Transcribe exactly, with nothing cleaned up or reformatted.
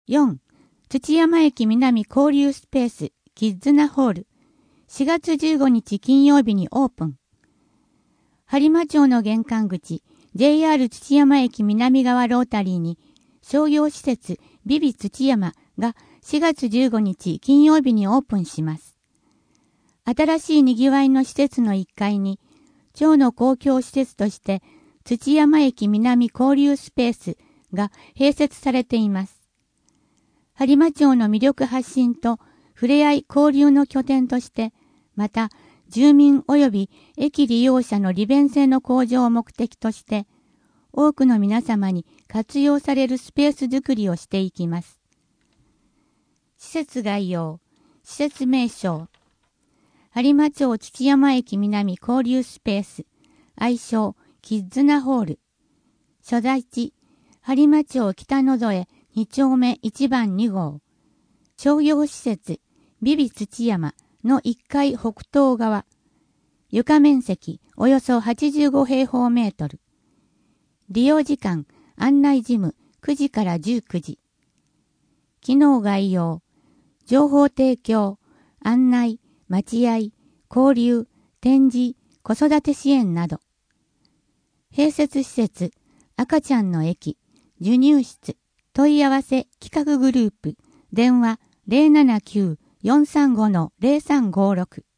よん. 土山駅南交流スペースキッズナホールしがつじゅうごにち金曜日にオープン。播磨町の玄関口 ジェイアール 土山駅南側ロータリーに商業施設ビビ土山がしがつじゅうごにち金曜日にオープンします。新しい賑わいの施設のいっかいに町の公共施設として土山駅南交流スペースが併設されています。播磨町の魅力発信と触れ合い交流の拠点として、また住民及び駅利用者の利便性の向上を目的として、多くの皆様に活用されるスペースづくりをしていきます。施設概要、施設名称、播磨町土山駅南交流スペース、愛称キッズナホール、所在地、播磨町北野添に丁目いちばんに号、商業施設ビビ土山のいっかい北東側、床面積およそはちじゅうごへいほうメートル、利用時間案内事務くじからじゅうくじ、機能概要、情報提供、案内、待合、交流、展示、子育て支援など、併設施設、赤ちゃんの駅、授乳室、問い合わせ企画グループ、電話 ゼロななきゅう よんさんご ゼロさんごろく